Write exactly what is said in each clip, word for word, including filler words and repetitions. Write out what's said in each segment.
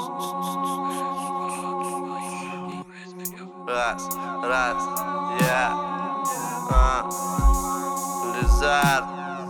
Раз, раз, я, а, Лизар.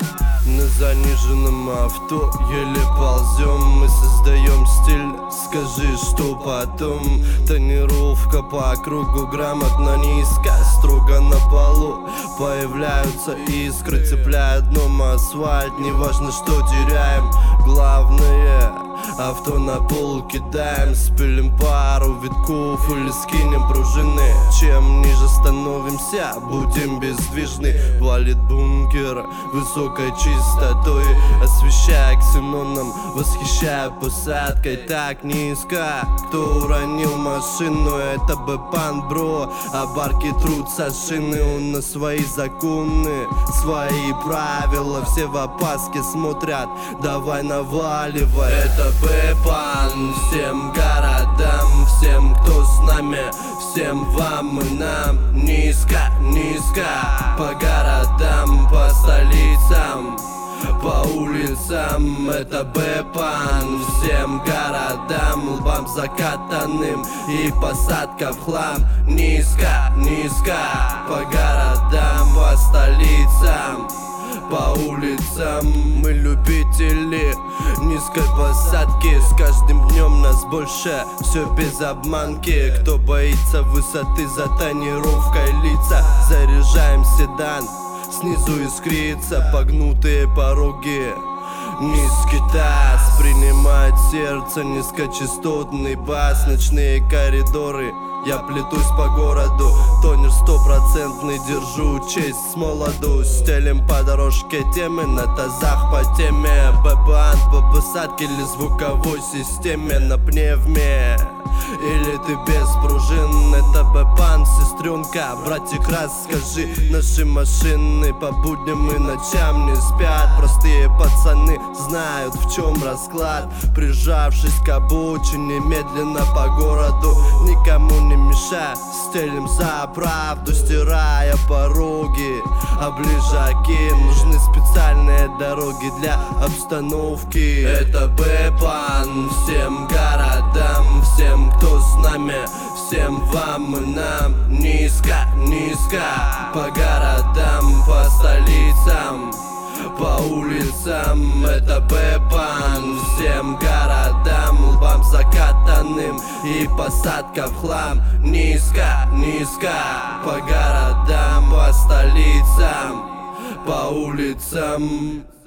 На заниженном авто еле ползем, мы создаем стиль, скажи, что потом. Тонировка по кругу, грамотно низко, строго на полу появляются искры, цепляя дном асфальт, неважно, что теряем. Главное, авто на пол кидаем, спилим пару витков или скинем пружины. Чем ниже становимся, будем бездвижны. Валит бункер высокой чистотой, освещая ксеноном, восхищая посадкой так низко. Кто уронил машину, это Б-пан, бро. А барки трутся шины, он на свои законы, свои правила. Все в опаске смотрят, давай наваливай. Это Б-пан всем городам, всем, кто с нами, всем вам и нам. Низко, низко, по городам, по столицам, по улицам. Это Б-пан всем городам, лбам закатанным и посадка в хлам. Низко, низко, по городам, по столицам, по улицам. Мы любители низкой посадки, с каждым днем нас больше, все без обманки. Кто боится высоты, за тонировкой лица. Заряжаем седан, снизу искрится, погнутые пороги. Низкий таз принимает сердце, низкочастотный бас. Ночные коридоры, я плетусь по городу, тонер стопроцентный, держу честь с молоду. Стелим по дорожке темы, на тазах по теме. Б-пан по посадке или звуковой системе на пневме. Или ты без пружин, это Б-пан, сестренка. Братик, расскажи, наши машины по будням и ночам не спят. Простые пацаны знают, в чем расклад. Прижавшись к обочине, медленно по городу, никому не мешая, стелим за правду, стирая пороги. А ближаки, нужны специальные дороги для обстановки. Это Б-пан всем городам, всем, кто с нами, всем вам и нам. Низко, низко, по городам, по столицам, по улицам. Это Б-пан всем городам, лбам закатанным и посадка в хлам. Низко, низко, по городам, по столицам, по улицам.